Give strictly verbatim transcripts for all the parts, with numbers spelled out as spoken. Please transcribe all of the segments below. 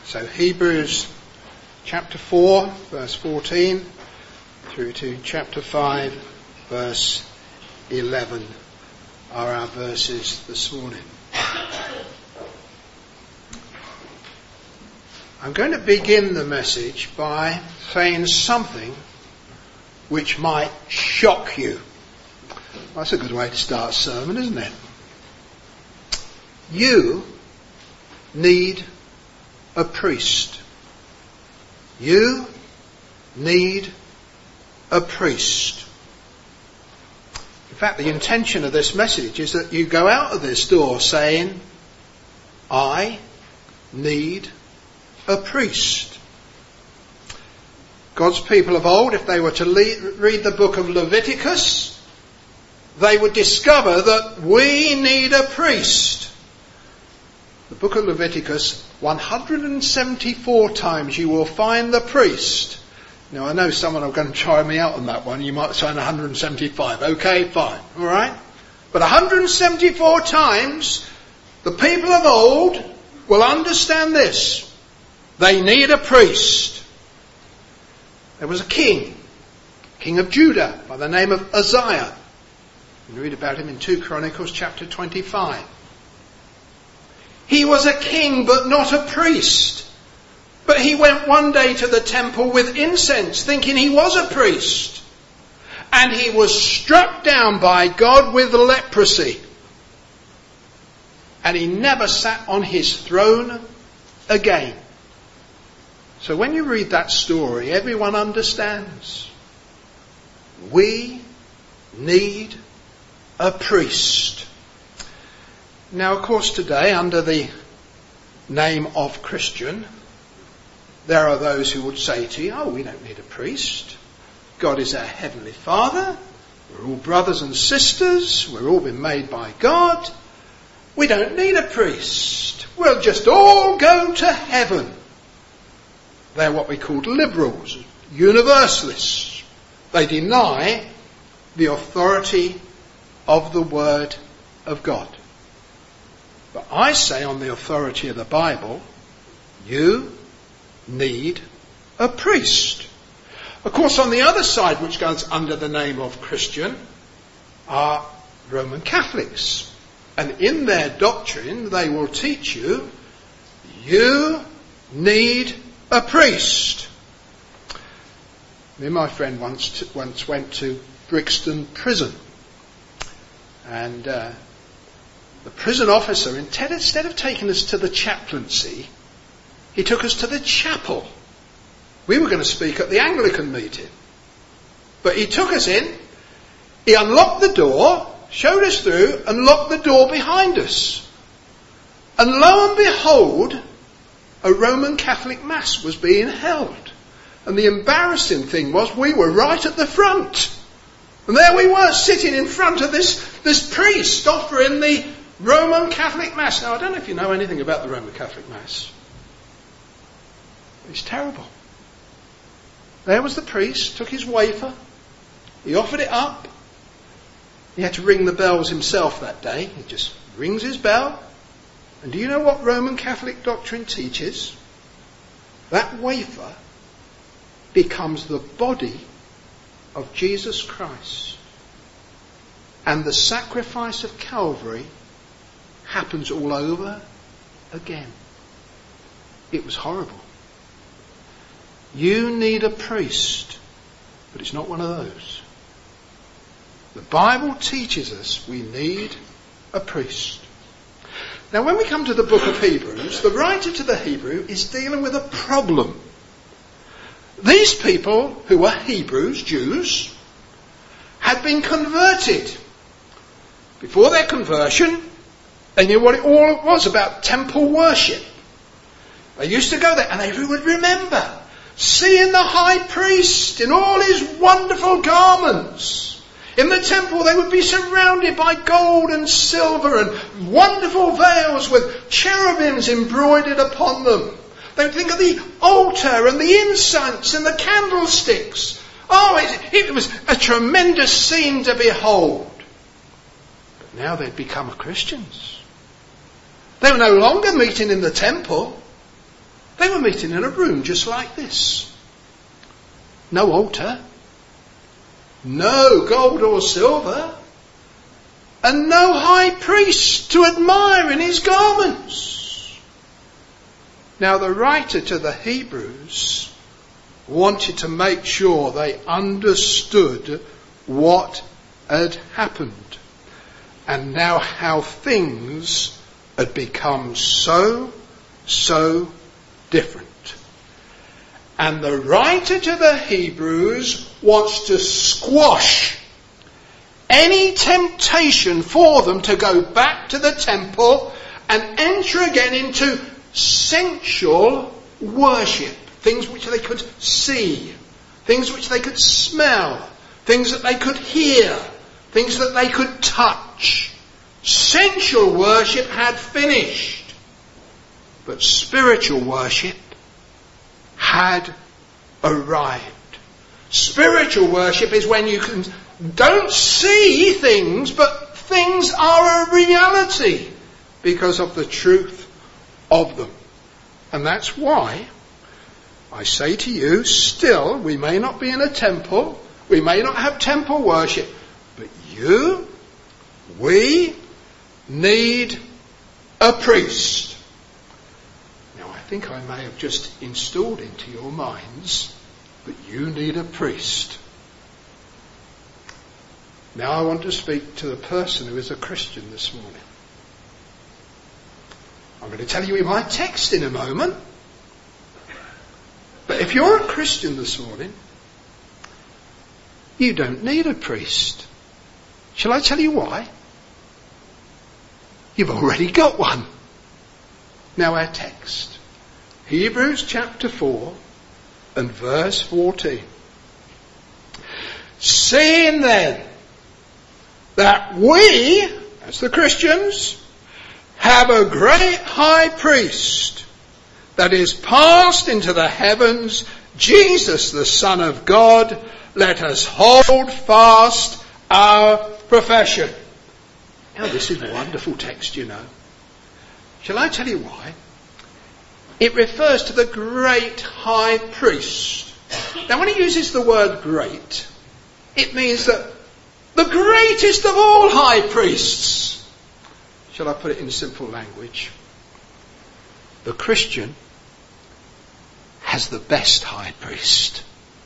So Hebrews chapter four, verse fourteen, through to chapter five, verse eleven are our verses this morning. I'm going to begin the message by saying something which might shock you. That's a good way to start a sermon, isn't it? You need a priest. You need a priest. In fact, the intention of this message is that you go out of this door saying, I need a priest. God's people of old, if they were to le- read the book of Leviticus, they would discover that we need a priest. The book of Leviticus, one hundred seventy-four times you will find the priest. Now I know someone are going to try me out on that one. You might say one hundred seventy-five. Okay, fine. All right. But one hundred seventy-four times the people of old will understand this. They need a priest. There was a king, king of Judah, by the name of Uzziah. You can read about him in Second Chronicles chapter twenty-five. He was a king but not a priest. But he went one day to the temple with incense, thinking he was a priest. And he was struck down by God with leprosy. And he never sat on his throne again. So when you read that story, everyone understands. We need a priest. Now, of course, today, under the name of Christian, there are those who would say to you, oh, we don't need a priest. God is our Heavenly Father. We're all brothers and sisters. We're all been made by God. We don't need a priest. We'll just all go to heaven. They're what we call liberals, universalists. They deny the authority of the Word of God. But I say on the authority of the Bible, you need a priest. Of course, on the other side, which goes under the name of Christian, are Roman Catholics. And in their doctrine, they will teach you, you need a priest. Me and my friend once, t- once went to Brixton Prison. And uh, the prison officer, instead of taking us to the chaplaincy, he took us to the chapel. We were going to speak at the Anglican meeting. But he took us in, he unlocked the door, showed us through, and locked the door behind us. And lo and behold, a Roman Catholic Mass was being held. And the embarrassing thing was we were right at the front. And there we were, sitting in front of this, this priest offering the Roman Catholic Mass. Now, I don't know if you know anything about the Roman Catholic Mass. It's terrible. There was the priest, took his wafer, he offered it up. He had to ring the bells himself that day. He just rings his bell. And do you know what Roman Catholic doctrine teaches? That wafer becomes the body of Jesus Christ. And the sacrifice of Calvary happens all over again. It was horrible. You need a priest, but it's not one of those. The Bible teaches us we need a priest. Now, when we come to the book of Hebrews, the writer to the Hebrew is dealing with a problem. These people, who were Hebrews, Jews, had been converted. Before their conversion, they knew what it all was about temple worship. They used to go there and they would remember seeing the high priest in all his wonderful garments. In the temple they would be surrounded by gold and silver and wonderful veils with cherubims embroidered upon them. They would think of the altar and the incense and the candlesticks. Oh, it, it was a tremendous scene to behold. But now they'd become Christians. They were no longer meeting in the temple. They were meeting in a room just like this. No altar, no gold or silver, and no high priest to admire in his garments. Now the writer to the Hebrews wanted to make sure they understood what had happened, and now how things had become so, so different. And the writer to the Hebrews wants to squash any temptation for them to go back to the temple and enter again into sensual worship. Things which they could see, things which they could smell, things that they could hear, things that they could touch. Sensual worship had finished, but spiritual worship had arrived. Spiritual worship is when you can don't see things, but things are a reality because of the truth of them. And that's why I say to you, still, we may not be in a temple, we may not have temple worship, but you, we need a priest. Now, I think I may have just installed into your minds that you need a priest. Now I want to speak to the person who is a Christian this morning. I'm going to tell you in my text in a moment. But if you're a Christian this morning, you don't need a priest. Shall I tell you why? You've already got one. Now our text. Hebrews chapter four and verse fourteen. Seeing then that we, as the Christians, have a great high priest that is passed into the heavens, Jesus the Son of God, let us hold fast our profession. Now this is a wonderful text, you know. Shall I tell you why? It refers to the great high priest. Now when it uses the word great, it means that the greatest of all high priests. Shall I put it in simple language? The Christian has the best high priest.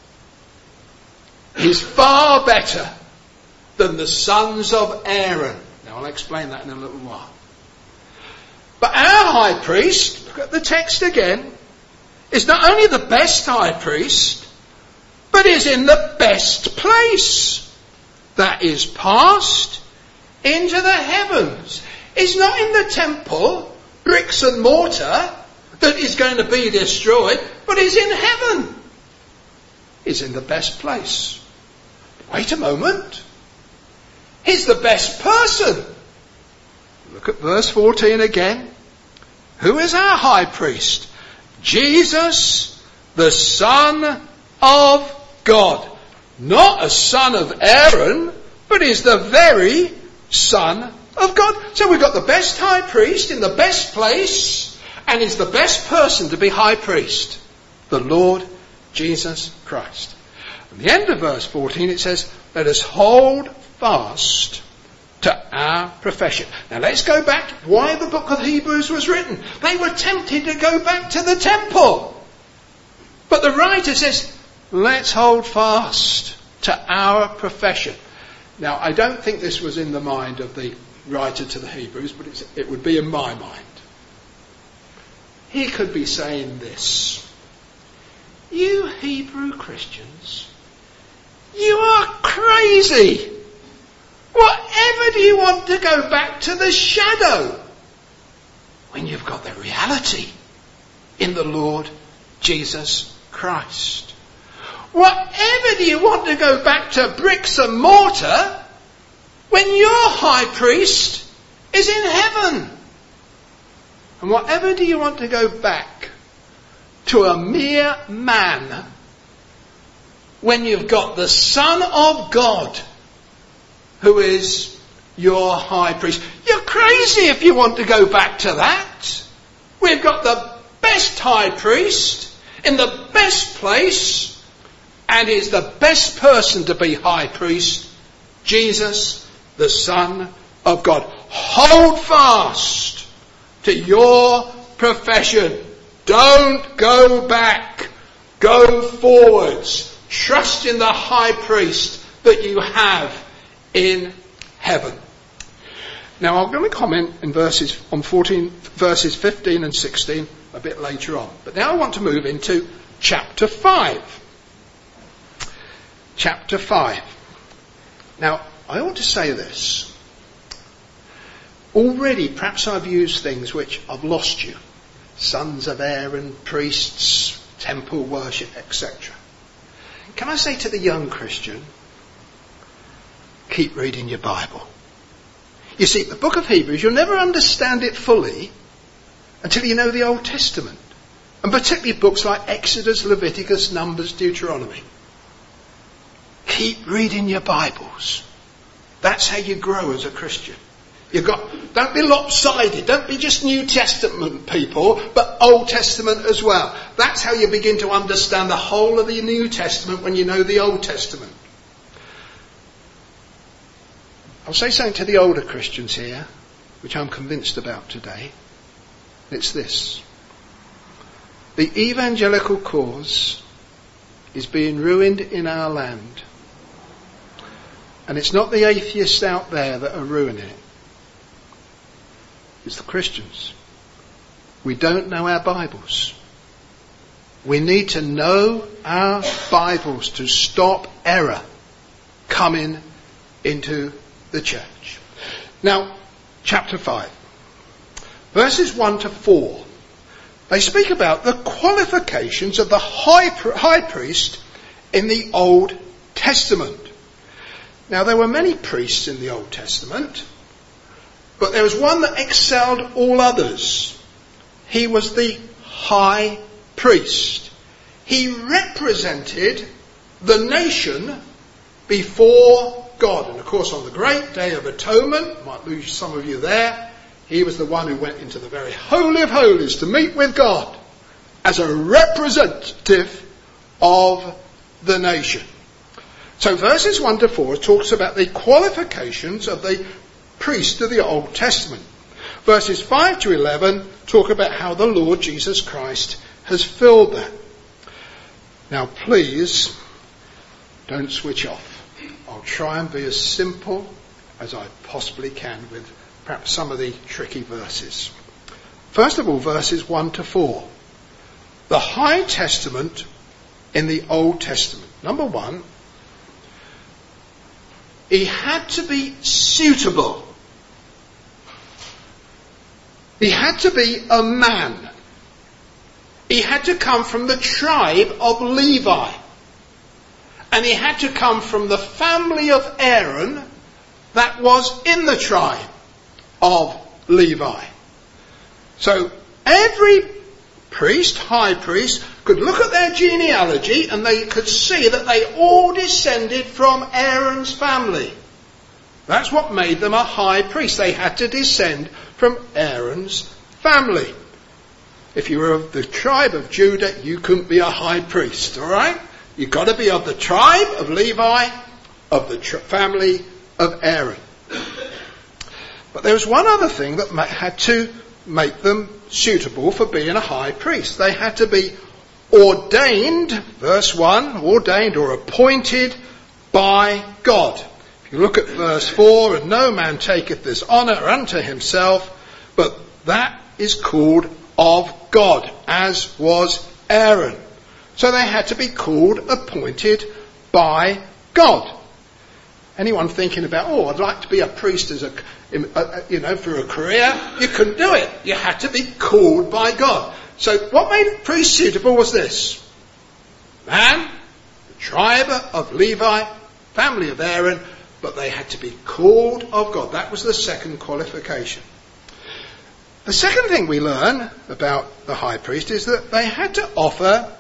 He's far better than the sons of Aaron. Now I'll explain that in a little while. But our high priest, look at the text again, is not only the best high priest, but is in the best place. That is passed into the heavens. Is not in the temple, bricks and mortar, that is going to be destroyed, but is in heaven. Is in the best place. Wait a moment. He's the best person. Look at verse fourteen again. Who is our high priest? Jesus, the Son of God. Not a son of Aaron, but is the very Son of God. So we've got the best high priest in the best place, and is the best person to be high priest, the Lord Jesus Christ. At the end of verse fourteen it says, let us hold fast to our profession. Now let's go back to why the book of Hebrews was written. They were tempted to go back to the temple. But the writer says, let's hold fast to our profession. Now I don't think this was in the mind of the writer to the Hebrews, but it's, it would be in my mind. He could be saying this. You Hebrew Christians, you are crazy. Whatever do you want to go back to the shadow when you've got the reality in the Lord Jesus Christ? Whatever do you want to go back to bricks and mortar when your high priest is in heaven? And whatever do you want to go back to a mere man when you've got the Son of God who is your high priest? You're crazy if you want to go back to that. We've got the best high priest in the best place and is the best person to be high priest, Jesus, the Son of God. Hold fast to your profession. Don't go back. Go forwards. Trust in the high priest that you have in heaven. Now I'm going to comment in verses on fourteen, verses fifteen and sixteen a bit later on. But now I want to move into chapter five. Chapter five. Now I ought to say this. Already perhaps I've used things which I've lost you. Sons of Aaron, priests, temple worship, et cetera. Can I say to the young Christian, keep reading your Bible. You see, the book of Hebrews, you'll never understand it fully until you know the Old Testament. And particularly books like Exodus, Leviticus, Numbers, Deuteronomy. Keep reading your Bibles. That's how you grow as a Christian. You've got, don't be lopsided. Don't be just New Testament people, but Old Testament as well. That's how you begin to understand the whole of the New Testament when you know the Old Testament. I'll say something to the older Christians here, which I'm convinced about today. It's this. The evangelical cause is being ruined in our land. And it's not the atheists out there that are ruining it. It's the Christians. We don't know our Bibles. We need to know our Bibles to stop error coming into the church. Now, chapter five. Verses one to four. They speak about the qualifications of the high, high priest in the Old Testament. Now, there were many priests in the Old Testament, but there was one that excelled all others. He was the high priest. He represented the nation before God. And of course, on the great day of atonement, might lose some of you there, he was the one who went into the very holy of holies to meet with God as a representative of the nation. So verses one to four talks about the qualifications of the priest of the Old Testament. Verses five to eleven talk about how the Lord Jesus Christ has filled that. Now please, don't switch off. I'll try and be as simple as I possibly can with perhaps some of the tricky verses. First of all, verses one to four. The High Testament in the Old Testament. Number one, he had to be suitable. He had to be a man. He had to come from the tribe of Levi. And he had to come from the family of Aaron that was in the tribe of Levi. So every priest, high priest, could look at their genealogy and they could see that they all descended from Aaron's family. That's what made them a high priest. They had to descend from Aaron's family. If you were of the tribe of Judah, you couldn't be a high priest, all right? You've got to be of the tribe of Levi, of the tr- family of Aaron. But there was one other thing that ma- had to make them suitable for being a high priest. They had to be ordained, verse one, ordained or appointed by God. If you look at verse four, and no man taketh this honour unto himself, but that is called of God, as was Aaron. So they had to be called, appointed by God. Anyone thinking about, oh, I'd like to be a priest as a, you know, for a career? You couldn't do it. You had to be called by God. So what made a priest suitable was this. Man, the tribe of Levi, family of Aaron, but they had to be called of God. That was the second qualification. The second thing we learn about the high priest is that they had to offer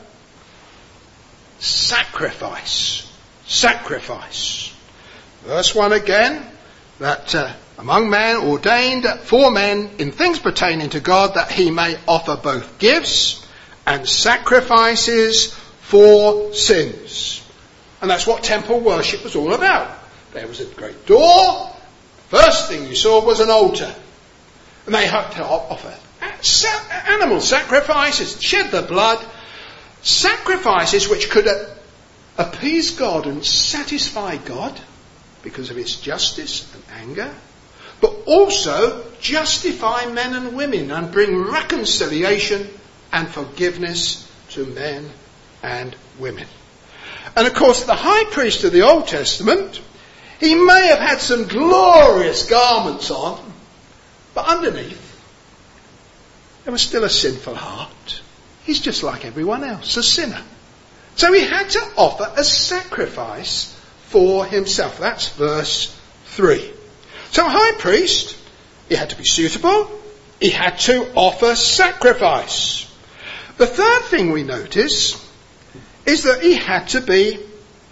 sacrifice. Sacrifice. Verse one again, that uh, among men, ordained for men in things pertaining to God, that he may offer both gifts and sacrifices for sins. And that's what temple worship was all about. There was a great door. First thing you saw was an altar. And they had to offer animal sacrifices, shed the blood, sacrifices which could appease God and satisfy God because of its justice and anger, but also justify men and women and bring reconciliation and forgiveness to men and women. And of course, the high priest of the Old Testament, he may have had some glorious garments on, but underneath, there was still a sinful heart. He's just like everyone else, a sinner. So he had to offer a sacrifice for himself. That's verse three. So a high priest, he had to be suitable. He had to offer sacrifice. The third thing we notice is that he had to be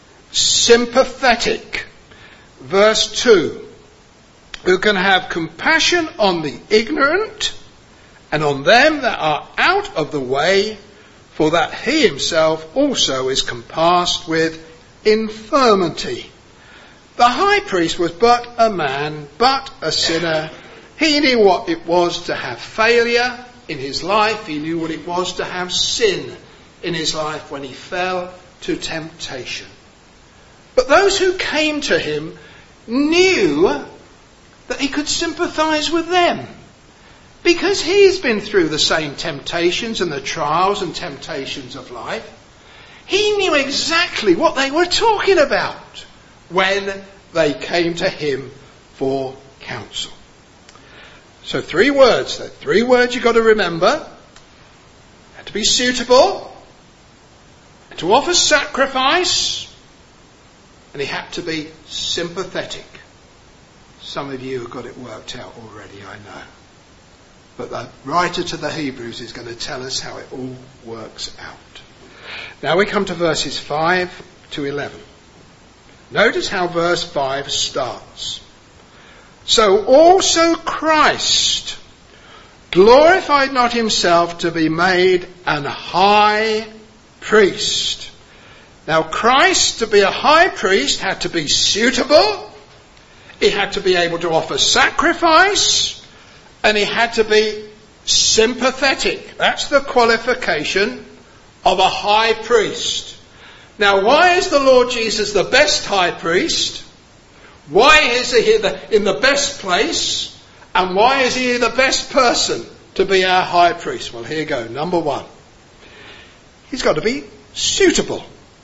sympathetic. Verse two. Who can have compassion on the ignorant and on them that are out of the way, for that he himself also is compassed with infirmity. The high priest was but a man, but a sinner. He knew what it was to have failure in his life. He knew what it was to have sin in his life when he fell to temptation. But those who came to him knew that he could sympathise with them, because he's been through the same temptations and the trials and temptations of life. He knew exactly what they were talking about when they came to him for counsel. So three words, the three words you've got to remember. Had to be suitable, had to offer sacrifice, and he had to be sympathetic. Some of you have got it worked out already, I know. But the writer to the Hebrews is going to tell us how it all works out. Now we come to verses five to eleven. Notice how verse five starts. So also Christ glorified not himself to be made an high priest. Now Christ, to be a high priest, had to be suitable. He had to be able to offer sacrifice, and he had to be sympathetic. That's the qualification of a high priest. Now, why is the Lord Jesus the best high priest? Why is he in the best place? And why is he the best person to be our high priest? Well, here you go. Number one. He's got to be suitable.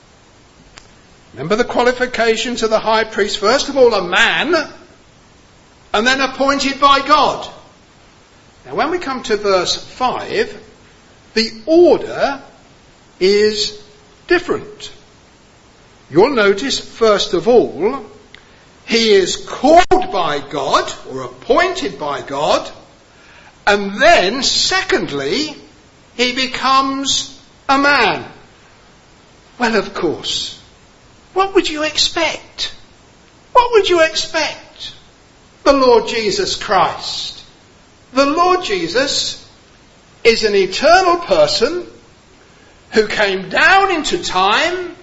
Remember the qualifications of the high priest. First of all, a man, and then appointed by God. Now when we come to verse five, the order is different. You'll notice, first of all, he is called by God, or appointed by God, and then, secondly, he becomes a man. Well, of course. What would you expect? What would you expect? The Lord Jesus Christ. The Lord Jesus is an eternal person who came down into time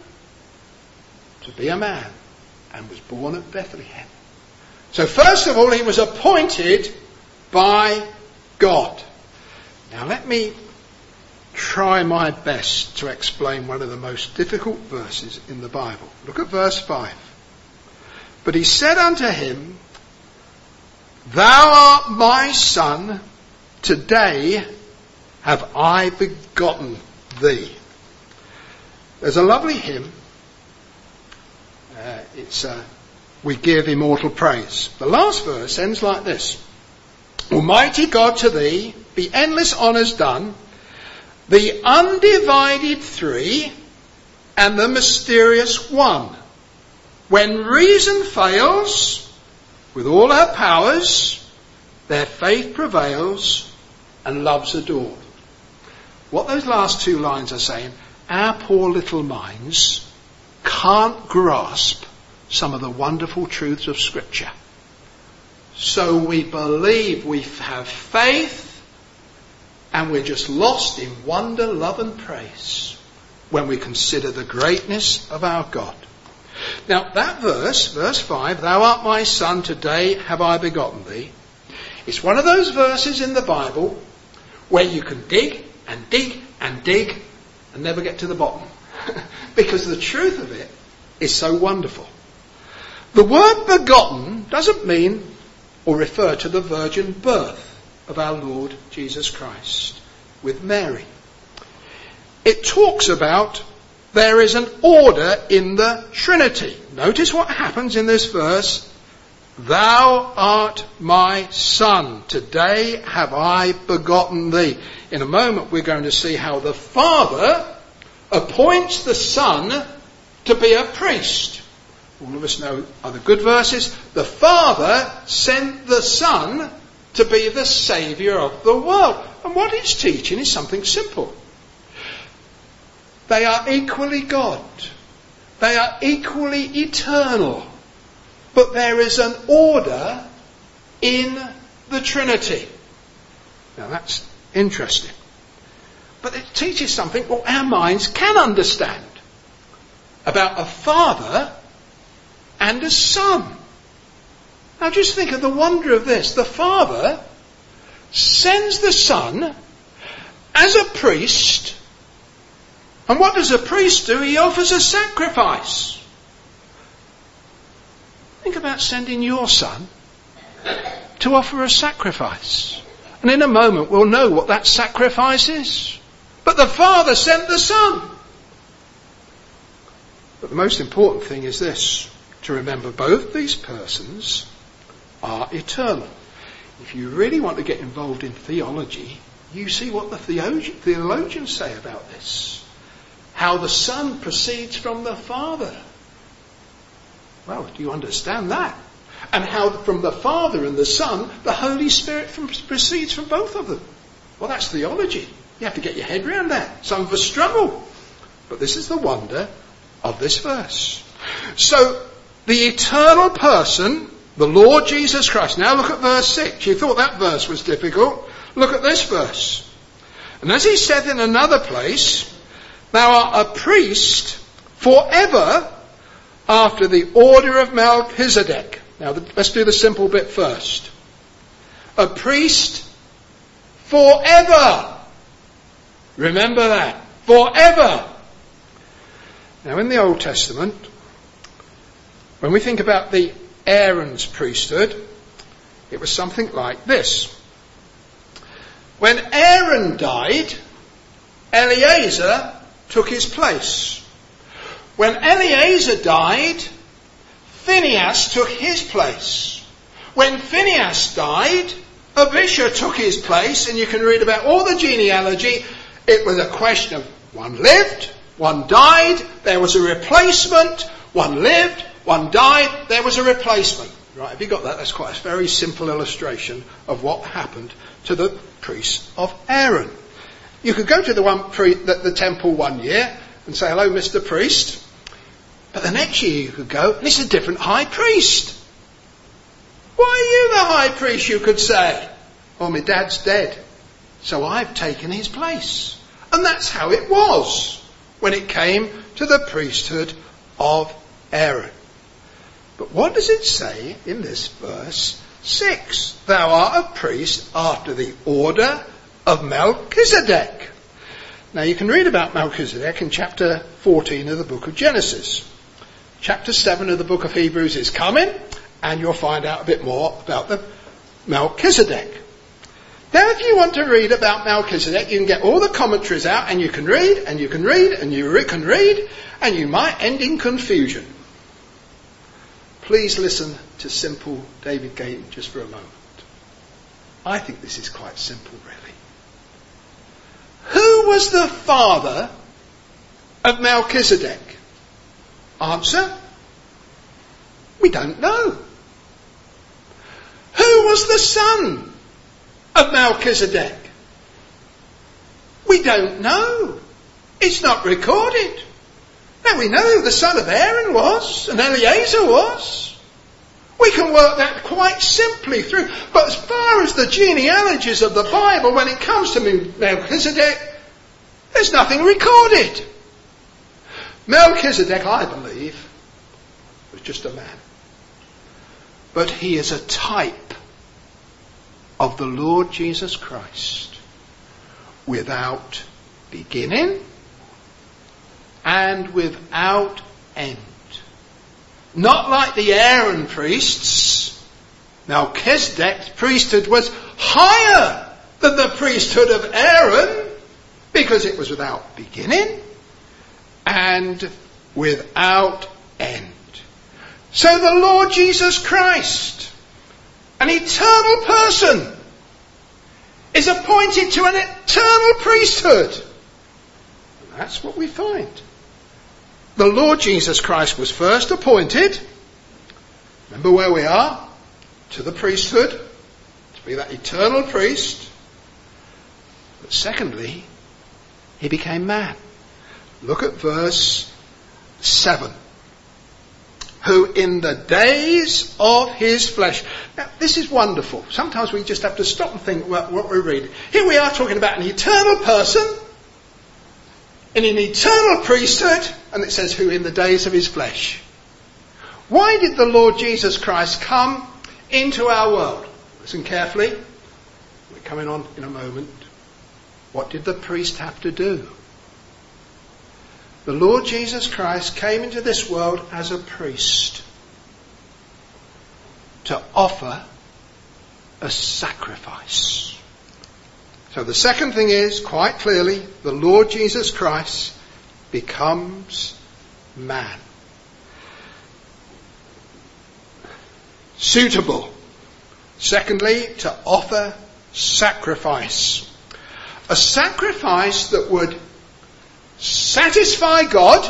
to be a man and was born at Bethlehem. So first of all, he was appointed by God. Now let me try my best to explain one of the most difficult verses in the Bible. Look at verse five. But he said unto him, Thou art my son, today have I begotten thee. There's a lovely hymn. Uh, it's uh, We Give Immortal Praise. The last verse ends like this. Almighty God, to thee be endless honours done, the undivided three and the mysterious one. When reason fails, with all her powers, their faith prevails and love's adored. What those last two lines are saying, our poor little minds can't grasp some of the wonderful truths of Scripture. So we believe, we have faith, and we're just lost in wonder, love and praise when we consider the greatness of our God. Now that verse, verse five, thou art my son, today have I begotten thee. It's one of those verses in the Bible where you can dig and dig and dig and never get to the bottom. Because the truth of it is so wonderful. The word begotten doesn't mean or refer to the virgin birth of our Lord Jesus Christ with Mary. It talks about there is an order in the Trinity. Notice what happens in this verse. Thou art my son. Today have I begotten thee. In a moment we're going to see how the Father appoints the Son to be a priest. All of us know other good verses. The Father sent the Son to be the Saviour of the world. And what it's teaching is something simple. They are equally God. They are equally eternal. But there is an order in the Trinity. Now that's interesting. But it teaches something what our minds can understand about a father and a son. Now just think of the wonder of this. The Father sends the Son as a priest. And what does a priest do? He offers a sacrifice. Think about sending your son to offer a sacrifice. And in a moment we'll know what that sacrifice is. But the Father sent the Son. But the most important thing is this, to remember both these persons are eternal. If you really want to get involved in theology, you see what the theologians say about this. How the Son proceeds from the Father. Well, do you understand that? And how from the Father and the Son, the Holy Spirit from, proceeds from both of them. Well, that's theology. You have to get your head around that. Some of us struggle. But this is the wonder of this verse. So, the eternal person, the Lord Jesus Christ. Now look at verse six. You thought that verse was difficult. Look at this verse. And as he said in another place, thou art a priest forever after the order of Melchizedek. Now let's do the simple bit first. A priest forever. Remember that. Forever. Now in the Old Testament, when we think about the Aaron's priesthood, it was something like this. When Aaron died, Eleazar took his place. When Eleazar died, Phinehas took his place. When Phinehas died, Abishur took his place, and you can read about all the genealogy. It was a question of one lived, one died, there was a replacement, one lived, one died, there was a replacement. Right, have you got that? That's quite a very simple illustration of what happened to the priests of Aaron. You could go to the one pre- the, the temple one year and say, hello, Mister Priest. But the next year you could go, and it's a different high priest. Why are you the high priest, you could say? Oh, my dad's dead, so I've taken his place. And that's how it was when it came to the priesthood of Aaron. But what does it say in this verse six? Thou art a priest after the order of Melchizedek. Now you can read about Melchizedek in chapter fourteen of the book of Genesis. Chapter seven of the book of Hebrews is coming, and you'll find out a bit more about the Melchizedek. Now if you want to read about Melchizedek, you can get all the commentaries out, and you can read, and you can read, and you can read, and you might end in confusion. Please listen to simple David Gayton just for a moment. I think this is quite simple, really. Who was the father of Melchizedek? Answer: we don't know. Who was the son of Melchizedek? We don't know. It's not recorded. Now we know who the son of Aaron was and Eleazar was. We can work that quite simply through. But as far as the genealogies of the Bible, when it comes to Melchizedek, there's nothing recorded. Melchizedek, I believe, was just a man. But he is a type of the Lord Jesus Christ, without beginning and without end. Not like the Aaron priests. Melchizedek's priesthood was higher than the priesthood of Aaron, because it was without beginning and without end. So the Lord Jesus Christ, an eternal person, is appointed to an eternal priesthood. And that's what we find. The Lord Jesus Christ was first appointed, remember where we are, to the priesthood, to be that eternal priest. But secondly, he became man. Look at verse seven. Who in the days of his flesh. Now, this is wonderful. Sometimes we just have to stop and think what, what we're reading. Here we are talking about an eternal person in an eternal priesthood, and it says who in the days of his flesh. Why did the Lord Jesus Christ come into our world? Listen carefully. We're coming on in a moment. What did the priest have to do? The Lord Jesus Christ came into this world as a priest to offer a sacrifice. So the second thing is, quite clearly, the Lord Jesus Christ becomes man. Suitable. Secondly, to offer sacrifice. A sacrifice that would satisfy God,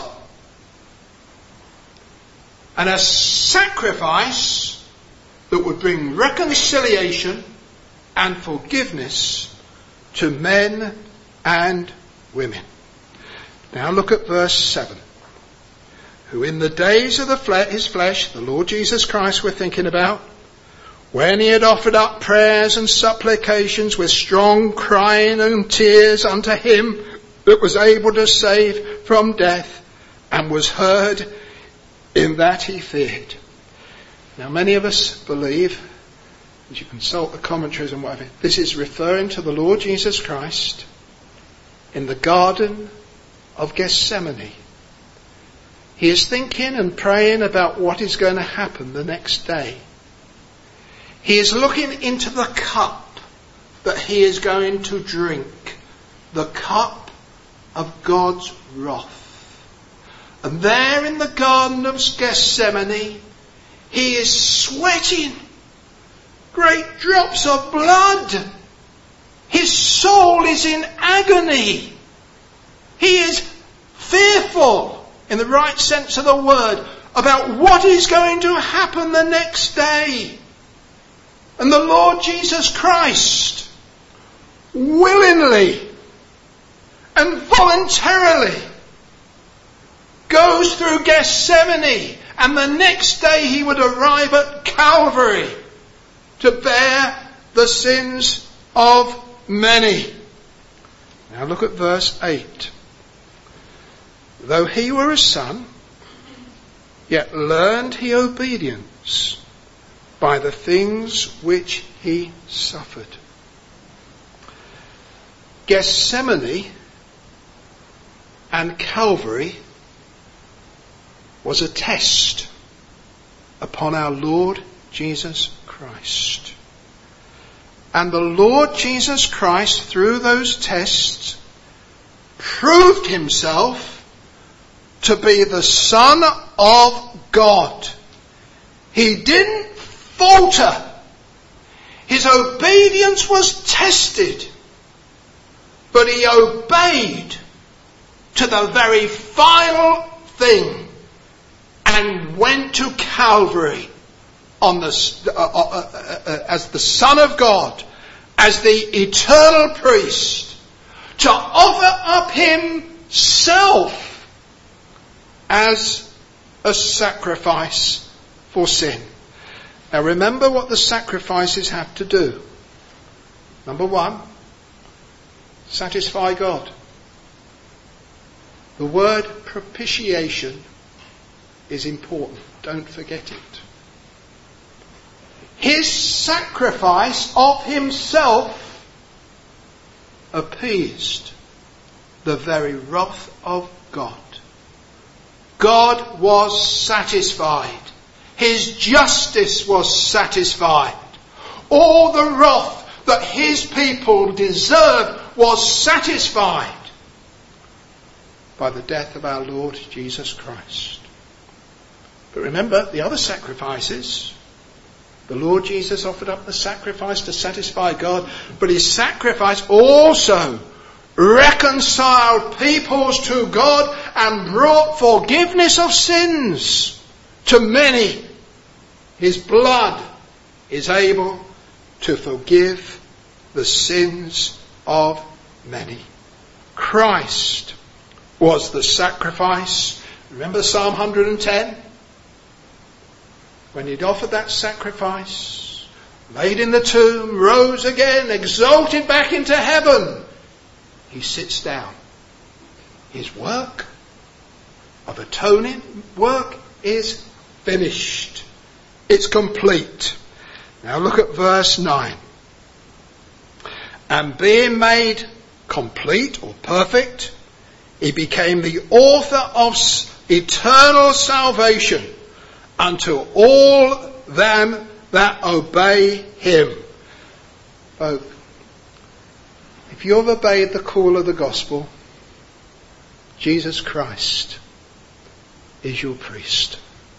and a sacrifice that would bring reconciliation and forgiveness to men and women. Now look at verse seven. Who in the days of the fle- his flesh, the Lord Jesus Christ we're thinking about, when he had offered up prayers and supplications with strong crying and tears unto him that was able to save from death, and was heard in that he feared. Now many of us believe, as you consult the commentaries and whatever, this is referring to the Lord Jesus Christ in the Garden of Gethsemane. He is thinking and praying about what is going to happen the next day. He is looking into the cup that he is going to drink, the cup of God's wrath. And there in the Garden of Gethsemane, he is sweating great drops of blood. His soul is in agony. He is fearful, in the right sense of the word, about what is going to happen the next day. And the Lord Jesus Christ, willingly and voluntarily, goes through Gethsemane, and the next day he would arrive at Calvary to bear the sins of many. Now look at verse eight. Though he were a son, yet learned he obedience by the things which he suffered. Gethsemane and Calvary was a test upon our Lord Jesus Christ. And the Lord Jesus Christ, through those tests, proved himself to be the Son of God. He didn't falter. His obedience was tested, but he obeyed to the very final thing and went to Calvary on the, uh, uh, uh, as the Son of God, as the eternal priest, to offer up himself as a sacrifice for sin. Now remember what the sacrifices have to do. Number one, satisfy God. The word propitiation is important. Don't forget it. His sacrifice of himself appeased the very wrath of God. God was satisfied. His justice was satisfied. All the wrath that his people deserved was satisfied by the death of our Lord Jesus Christ. But remember, the other sacrifices, the Lord Jesus offered up the sacrifice to satisfy God, but his sacrifice also reconciled peoples to God and brought forgiveness of sins to many. His blood is able to forgive the sins of many. Christ was the sacrifice. Remember Psalm one hundred ten? When he'd offered that sacrifice, laid in the tomb, rose again, exalted back into heaven, he sits down. His work of atoning work is finished. It's complete. Now look at verse nine. And being made complete or perfect, he became the author of eternal salvation unto all them that obey him. Folk, if you've obeyed the call of the gospel, Jesus Christ is your priest.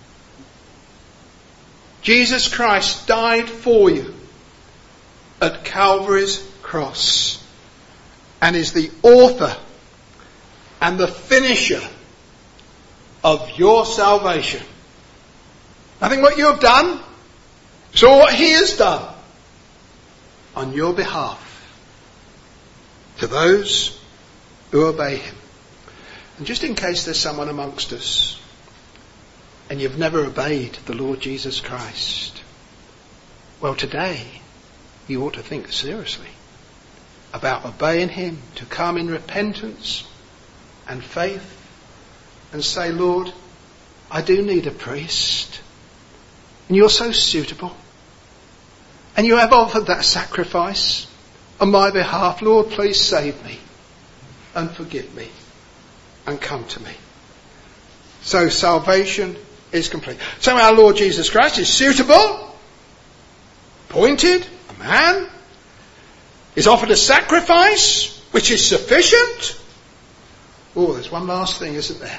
Jesus Christ died for you at Calvary's cross and is the author and the finisher of your salvation. Nothing what you have done, it's all what he has done on your behalf to those who obey him. And just in case there's someone amongst us and you've never obeyed the Lord Jesus Christ, well, today you ought to think seriously about obeying him, to come in repentance and faith and say, Lord, I do need a priest. And you're so suitable. And you have offered that sacrifice on my behalf. Lord, please save me and forgive me and come to me. So salvation is complete. So our Lord Jesus Christ is suitable, appointed, a man, is offered a sacrifice which is sufficient. Oh, there's one last thing, isn't there?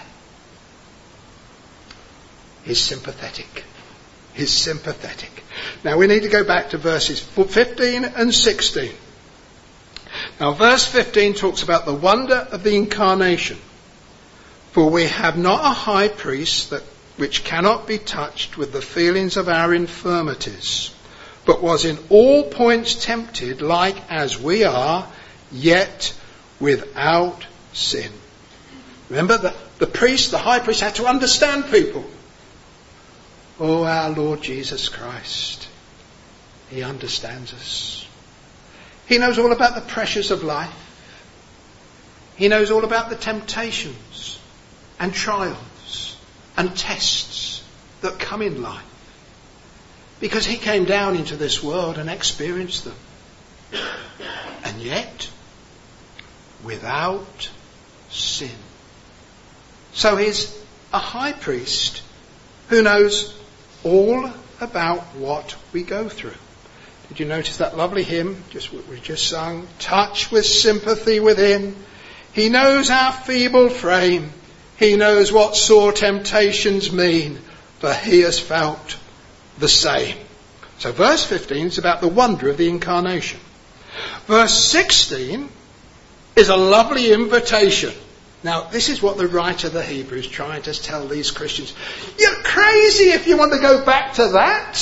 He's sympathetic. He's sympathetic. Now we need to go back to verses fifteen and sixteen. Now verse fifteen talks about the wonder of the incarnation. For we have not a high priest that which cannot be touched with the feelings of our infirmities, but was in all points tempted like as we are, yet without sin. Remember that the priest, the high priest, had to understand people. Oh, our Lord Jesus Christ, he understands us. He knows all about the pressures of life. He knows all about the temptations and trials and tests that come in life. Because he came down into this world and experienced them. And yet, without sin. So he's a high priest who knows all about what we go through. Did you notice that lovely hymn, just what we just sung? Touch with sympathy within. He knows our feeble frame. He knows what sore temptations mean, for he has felt the same. So verse fifteen is about the wonder of the incarnation. Verse sixteen is a lovely invitation. Now, this is what the writer of the Hebrews is trying to tell these Christians. You're crazy if you want to go back to that.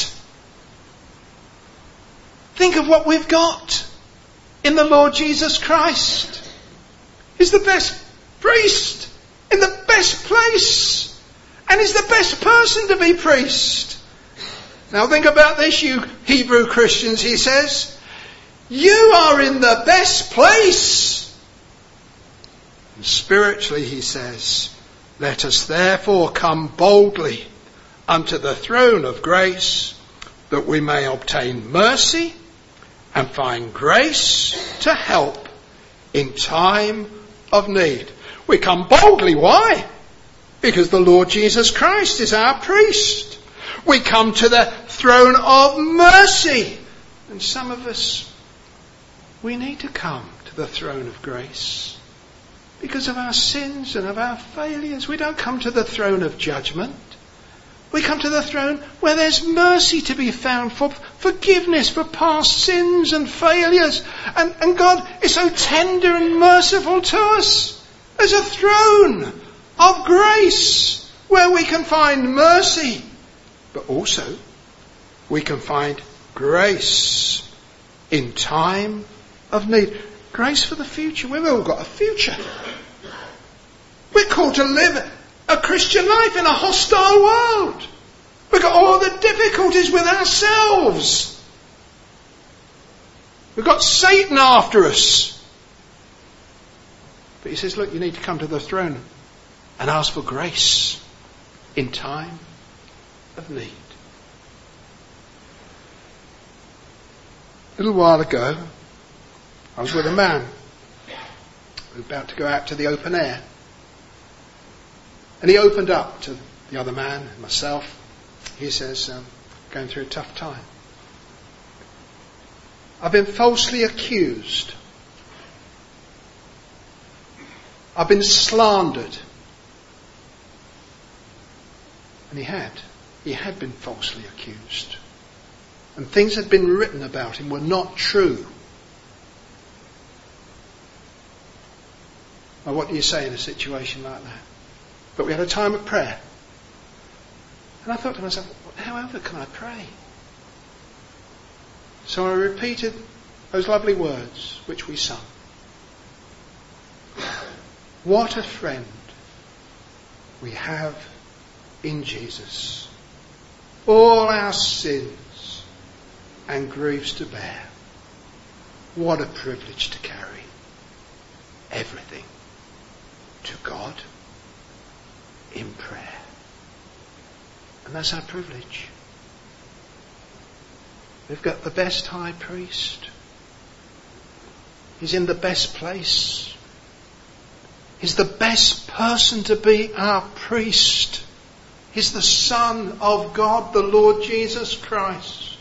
Think of what we've got in the Lord Jesus Christ. He's the best priest in the best place. And he's the best person to be priest. Now think about this, you Hebrew Christians, he says. You are in the best place. And spiritually, he says, let us therefore come boldly unto the throne of grace, that we may obtain mercy and find grace to help in time of need. We come boldly. Why? Because the Lord Jesus Christ is our priest. We come to the throne of mercy. And some of us, we need to come to the throne of grace because of our sins and of our failures. We don't come to the throne of judgment. We come to the throne where there's mercy to be found, for forgiveness for past sins and failures. And, and God is so tender and merciful to us. There's a throne of grace where we can find mercy, but also we can find grace in time of need. Grace for the future. We've all got a future. We're called to live a Christian life in a hostile world. We've got all the difficulties with ourselves. We've got Satan after us. But he says, look, you need to come to the throne and ask for grace in time of need. A little while ago, I was with a man. We were about to go out to the open air. And he opened up to the other man and myself. He says, um, going through a tough time. I've been falsely accused. I've been slandered. And he had. He had been falsely accused. And things had been written about him were not true. Now, what do you say in a situation like that? But we had a time of prayer. And I thought to myself, however can I pray? So I repeated those lovely words which we sung. What a friend we have in Jesus. All our sins and griefs to bear. What a privilege to carry everything to God in prayer. And that's our privilege. We've got the best high priest. He's in the best place. He's the best person to be our priest. He's the Son of God, the Lord Jesus Christ.